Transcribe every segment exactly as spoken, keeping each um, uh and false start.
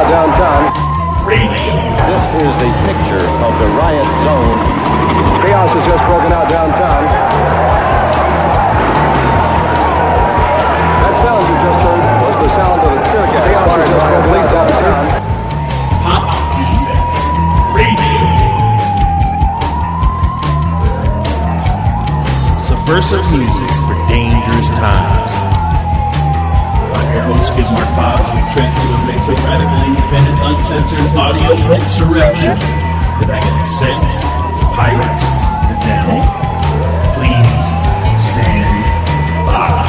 out downtown. Radio. This is the picture of the riot zone. Chaos has just broken out downtown. That sound you just heard was the sound of the tear gas. Chaos has just broken out downtown. Pop Defect Radio. Subversive music for dangerous times. I'm your host, Skid Mark Bobs. We transfer a mix of radical, independent, uncensored audio insurrection that I can send, pirate, and down. Please stand by.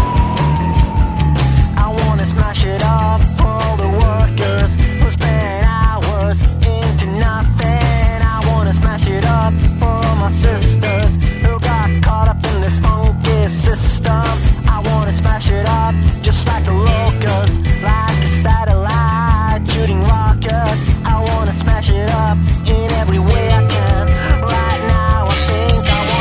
I wanna smash it up for all the workers who spend hours into nothing. I wanna smash it up for my sisters who got caught up in this funky system. I wanna smash it up just like a locust, like a satellite shooting rockets. I wanna smash it up in every way I can. Right now I think I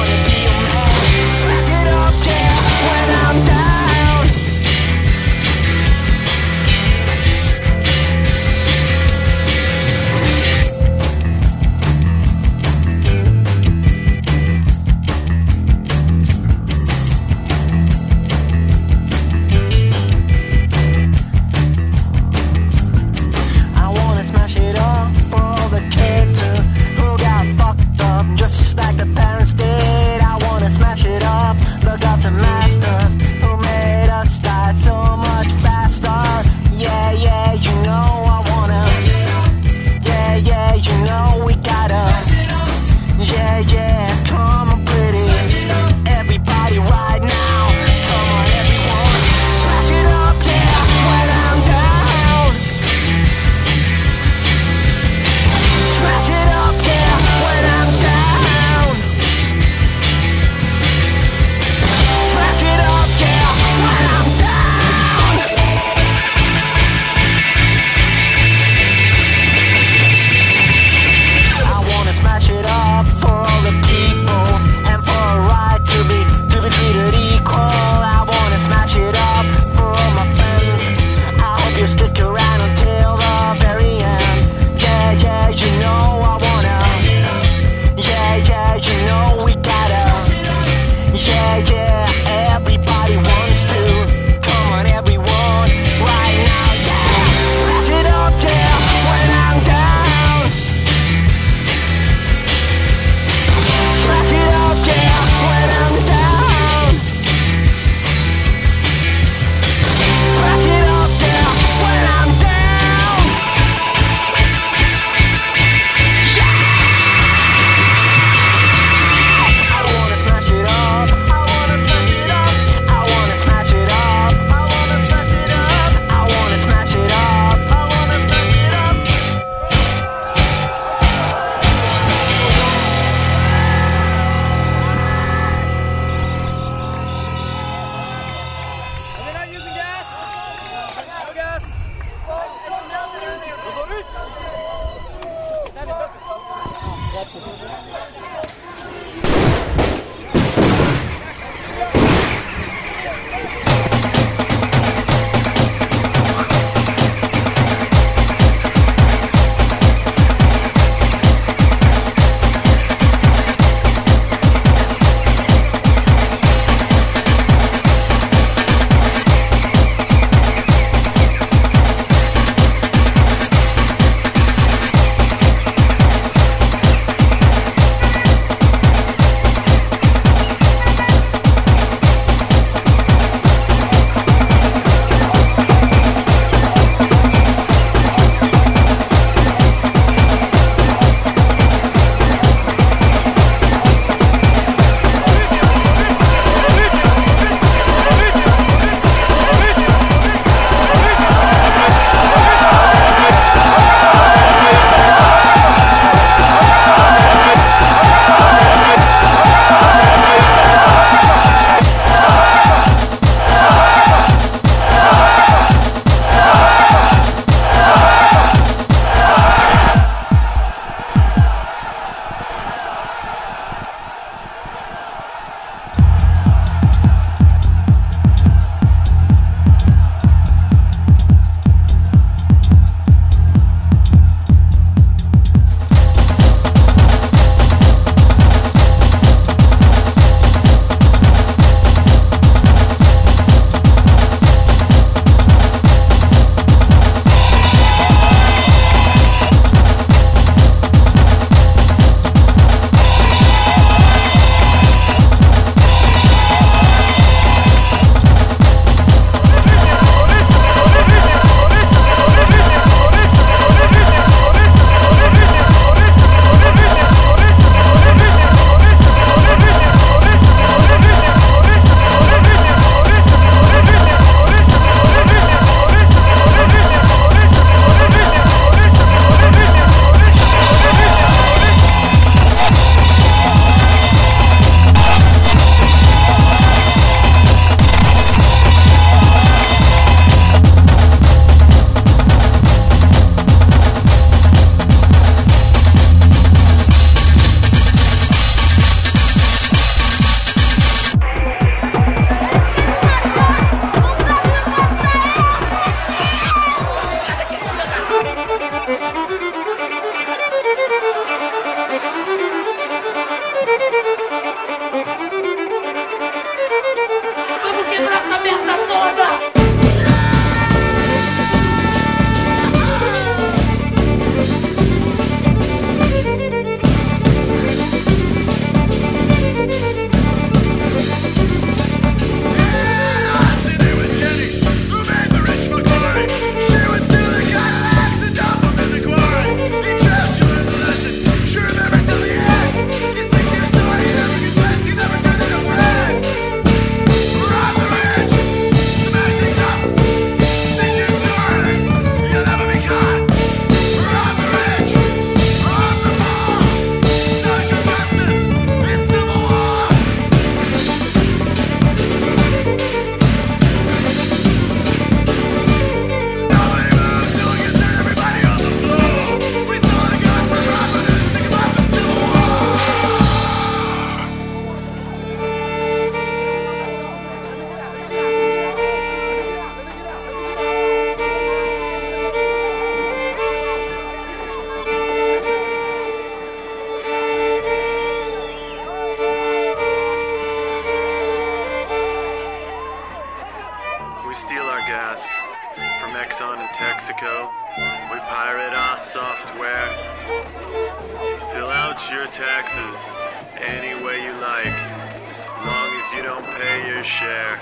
We steal our gas from Exxon and Texaco. We pirate our software. Fill out your taxes any way you like, long as you don't pay your share.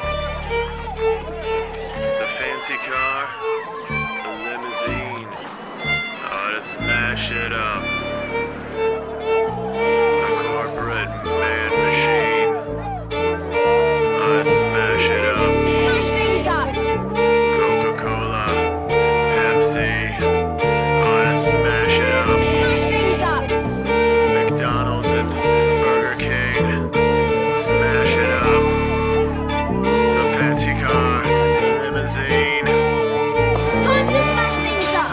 The fancy car, the limousine, ought to smash it up. The corporate man machine, ought to smash it up. Coca-Cola, Pepsi, ought to smash it up. McDonald's and Burger King, smash it up. The fancy car, limousine. It's time to smash things up.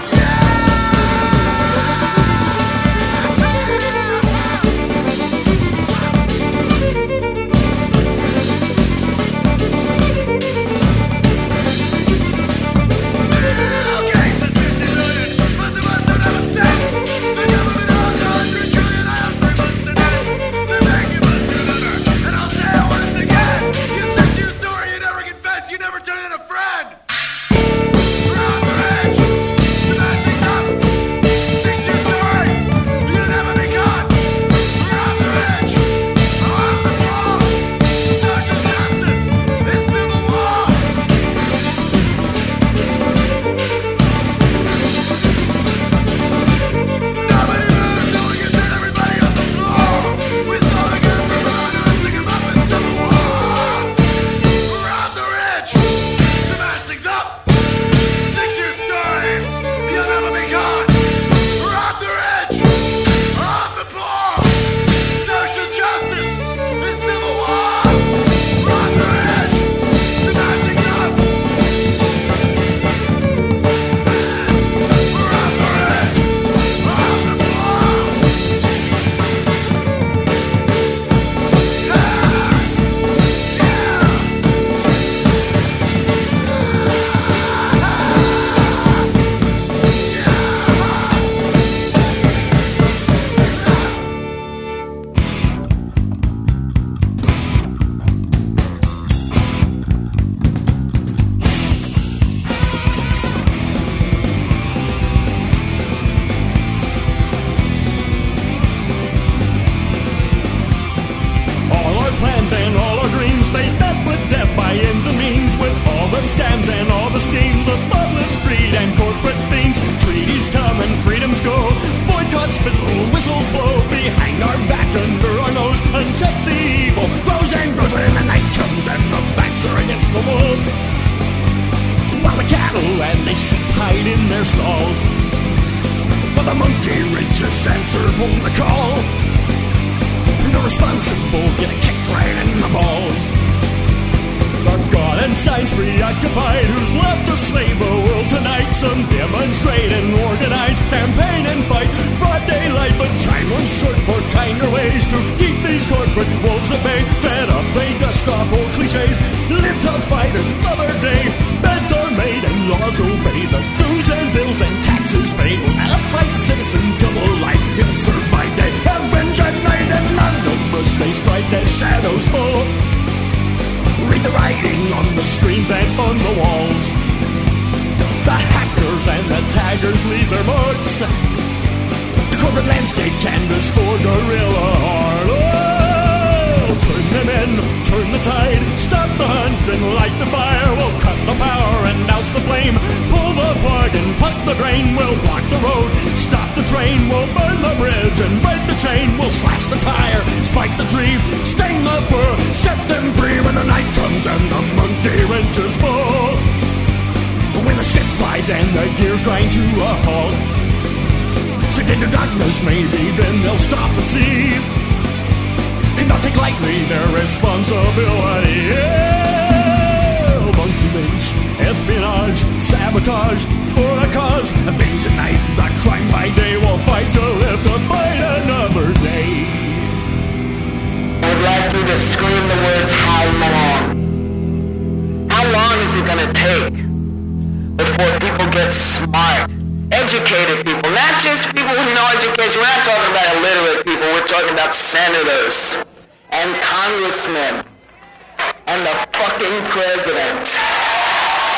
Okay, since fifty million, most of us don't have a cent. The government owns one hundred trillion, I have three months to net. They're making us remember, and I'll say it once again. You stick to your story, you never confess, you never turn in a friend. We're on the edge, smashing up. Stick to your story, you never be caught. We're on the edge, on the wall. Social justice, it's civil war. Nobody moves, no one can turn everybody on the floor. We start again from our nose, pick 'em up in civil war. We're on the ridge, smash things up. Stick to your story, you'll never be caught. We're on the ridge, on the poor. Social justice, it's civil war. We're on the ridge, smash things up. We're on the ridge, on the poor. All our plans and all our dreams, they step with death by ends and means. With all the scams and all the schemes of bloodless greed and corporate fiends. Treaties come and freedoms go, boycotts fizzle, whistles blow behind our back, under our nose, until the evil grows and grows when the night comes and the backs are against the wall. While the cattle and the sheep hide in their stalls, but the monkey wrenches answer from the call. The responsible get a kick right in the balls. Our God and science preoccupied, who's left to save the world tonight? Some demonstrate and organize, campaign and fight, broad daylight, but time runs short for kinder ways to keep these corporate wolves at bay. Fed up, they dust off old cliches, live to fight another day. Beds are made and laws obey, the dues and bills and taxes paid. Will an upright citizen double life, he'll serve by day, avenge at night, and none of us stay striped as shadows fall. Read the writing on the screens and on the walls. The hackers and the taggers leave their marks. The corporate landscape canvas for guerrilla art. Oh, turn them in, turn the tide, stop the hunt and light the fire. We'll cut the power and douse the flame, pull the plug and plug the drain. We'll block the road, stop the train, we'll burn the bridge and break the chain. We'll slash the tire, spike the tree, stain the fur, set them free when the night comes and the monkey wrenches fall. When the ship flies and the gears grind to a halt, sink into darkness maybe, then they'll stop and see, and not take lightly their responsibility. Yeah, monkey wrench, espionage, sabotage for a cause. Avenge at night, the crime by day. We'll fight to live to fight another day. I'd like you to scream the words, how long? How long is it gonna take before people get smart? Educated people, not just people with no education. We're not talking about illiterate people, we're talking about senators and congressmen and the fucking president.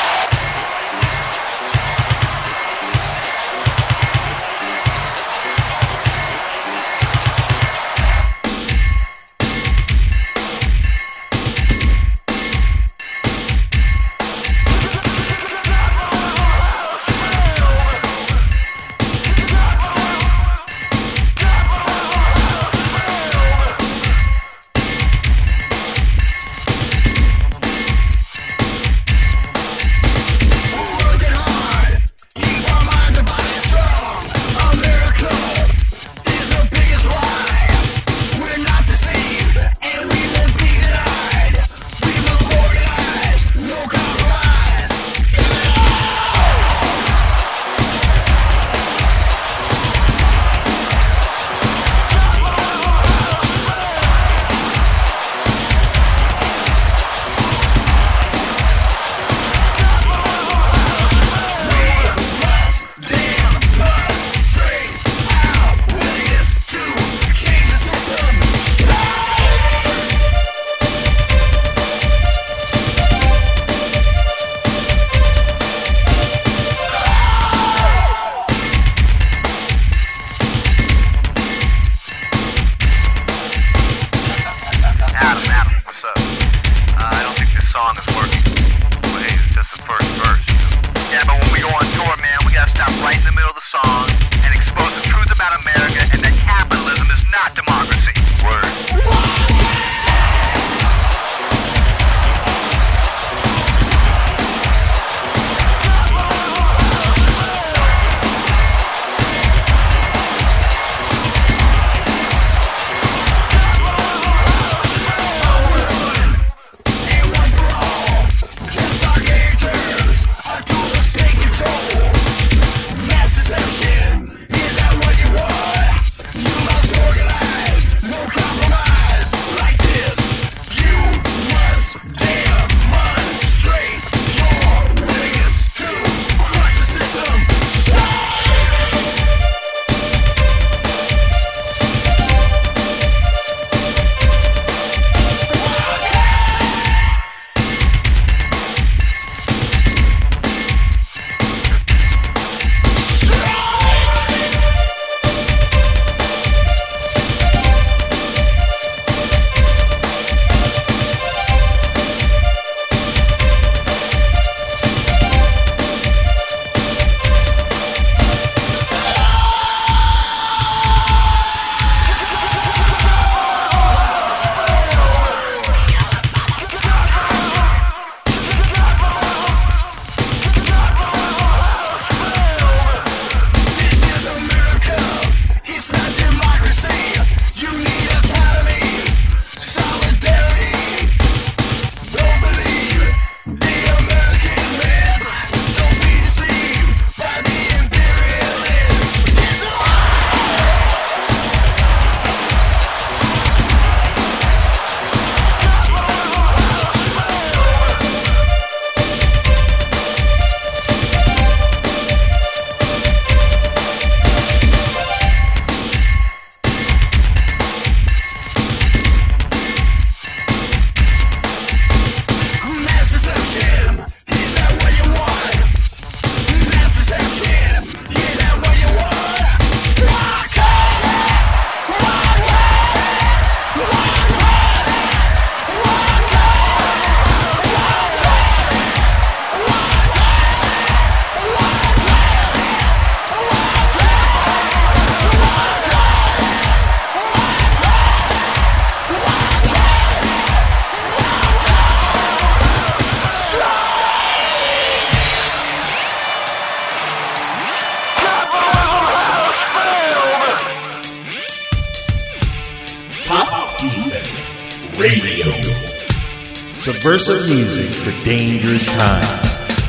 Subversive music for dangerous times.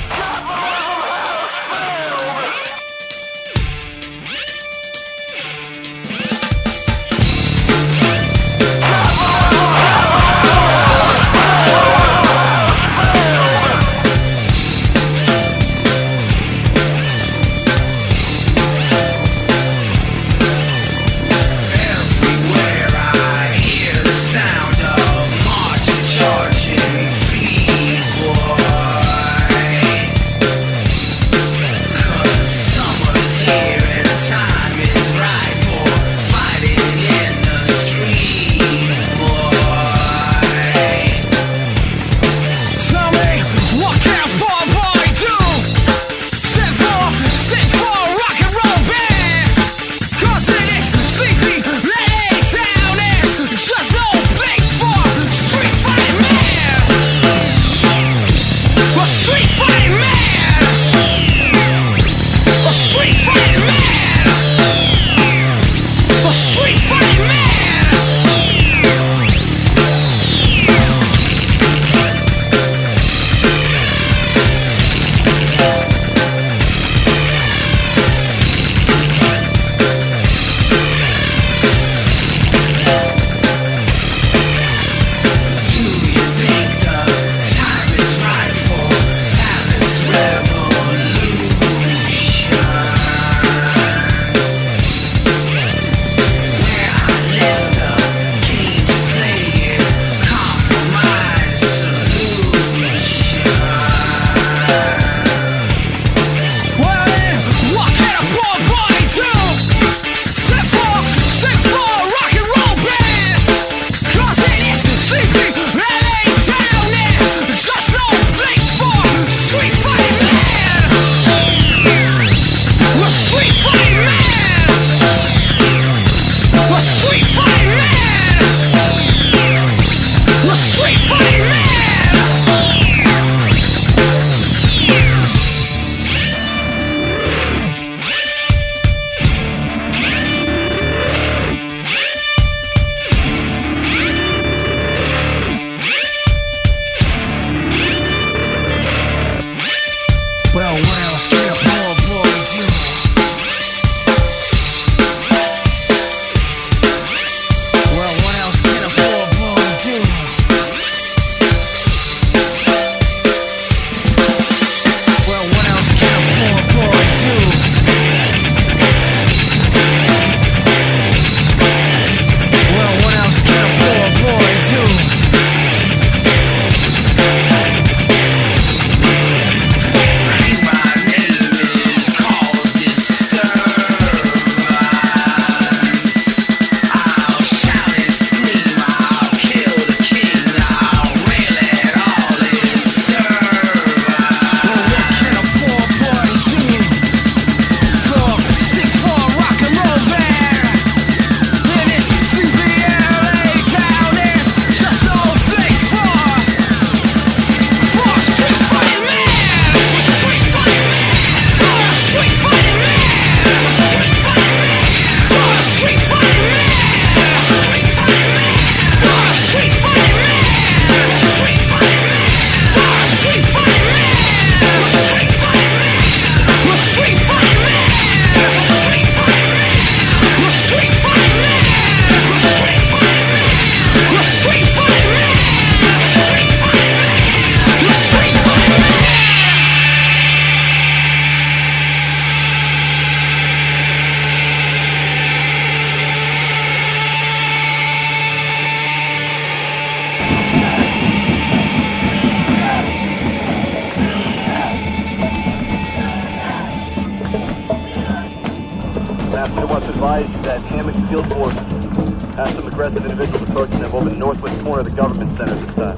advised that Hammock Field Force has some aggressive individuals approaching them over the northwest corner of the government center this time.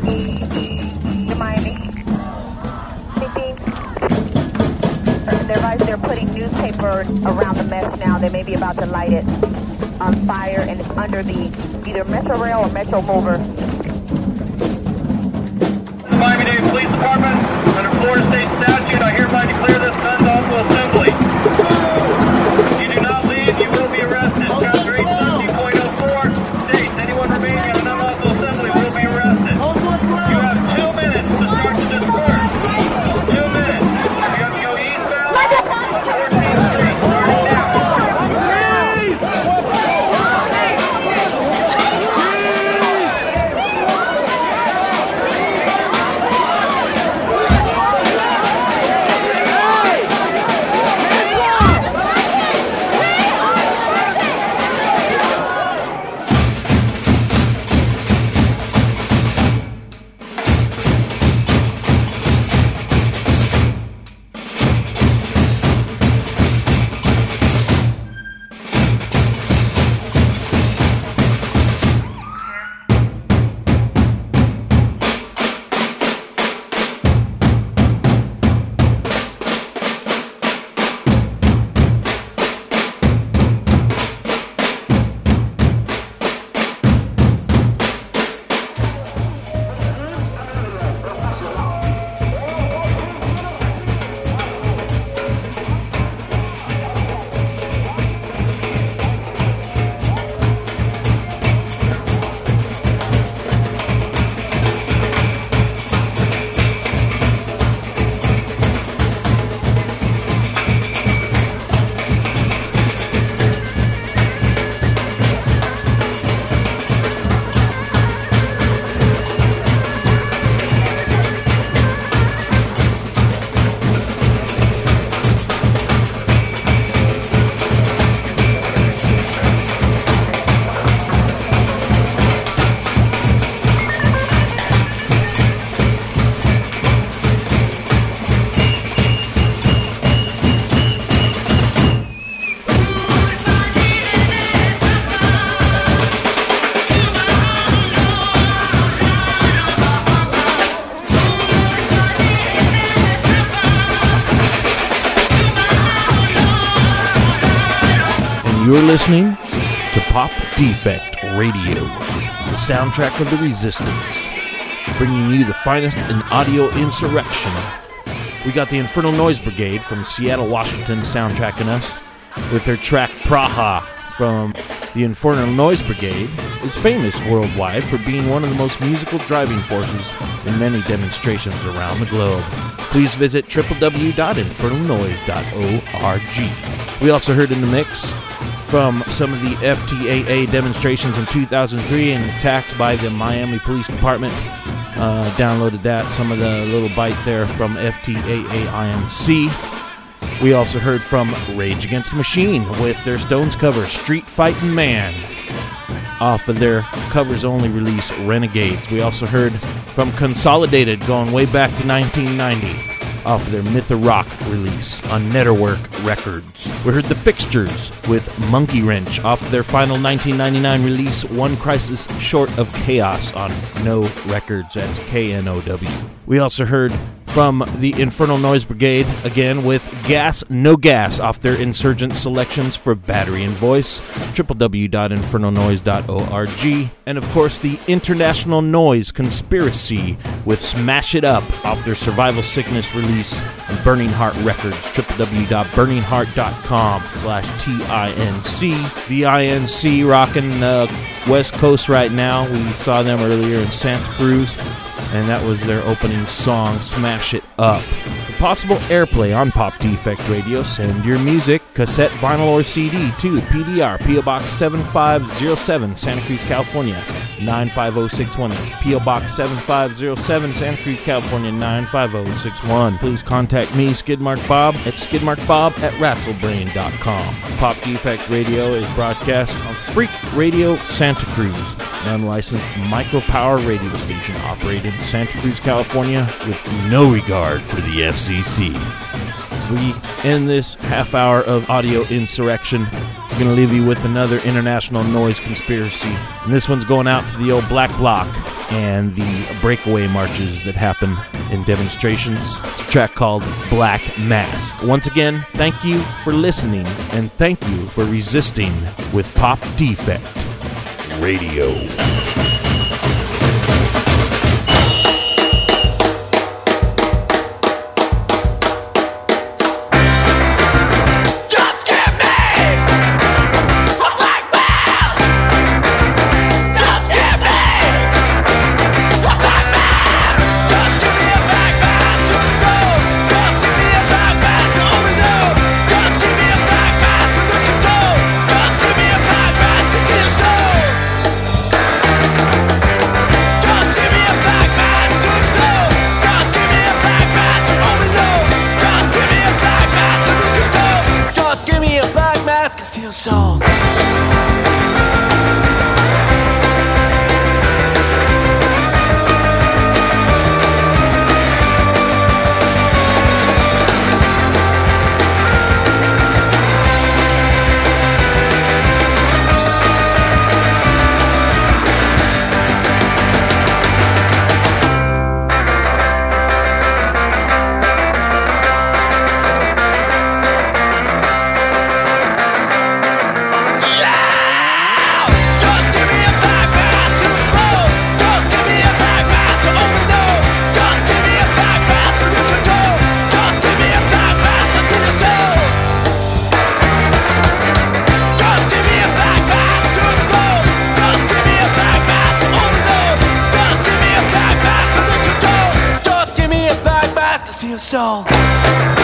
To Miami. Speaking. They're advised they're putting newspaper around the mess now. They may be about to light it on fire, and it's under the either Metro Rail or Metro Mover. The Miami-Dade Police Department, under Florida State statute, I hereby declare this an unlawful assembly. You do not leave, you will be arrested. Chapter eight seventy point oh four states anyone remaining in an unlawful assembly will be arrested. You have two You're listening to Pop Defect Radio, the soundtrack of the resistance, bringing you the finest in audio insurrection. We got the Infernal Noise Brigade from Seattle, Washington, soundtracking us with their track Praha from the Infernal Noise Brigade is famous worldwide for being one of the most musical driving forces in many demonstrations around the globe. Please visit w w w dot infernal noise dot org. We also heard in the mix from some of the F T A A demonstrations in two thousand three and attacks by the Miami Police Department. Uh, downloaded that, some of the little bite there from F T A A I M C. We also heard from Rage Against the Machine with their Stones cover, Street Fightin' Man, off of their covers-only release, Renegades. We also heard from Consolidated, going way back to nineteen ninety, off of their Myth of Rock release on Netterwork Records. We heard The Fixtures with Monkey Wrench off of their final nineteen ninety-nine release, One Crisis Short of Chaos, on No Records. That's K N O W. We also heard from the Infernal Noise Brigade, again with Gas No Gas off their Insurgent selections for Battery and Voice, w w w dot infernal noise dot org, and of course the International Noise Conspiracy with Smash It Up off their Survival Sickness release on Burning Heart Records, w w w dot burning heart dot com slash T I N C. The I N C rocking uh, West Coast right now. We saw them earlier in Santa Cruz, and that was their opening song, Smash It Up. For possible airplay on Pop Defect Radio, send your music, cassette, vinyl, or C D to P D R, P O Box seven five zero seven, Santa Cruz, California, nine five zero six one. P O Box seven five zero seven, Santa Cruz, California, nine five zero six one. Please contact me, Skidmark Bob, at skidmarkbob at rattlebrain dot com. Pop Defect Radio is broadcast on Freak Radio Santa Cruz, an unlicensed micropower radio station operated in Santa Cruz, California, with no regard for the F C C. We end this half hour of audio insurrection. We're going to leave you with another international noise conspiracy. And this one's going out to the old Black Bloc and the breakaway marches that happen in demonstrations. It's a track called Black Mask. Once again, thank you for listening, and thank you for resisting with Pop Defect Radio. Soul. Soul.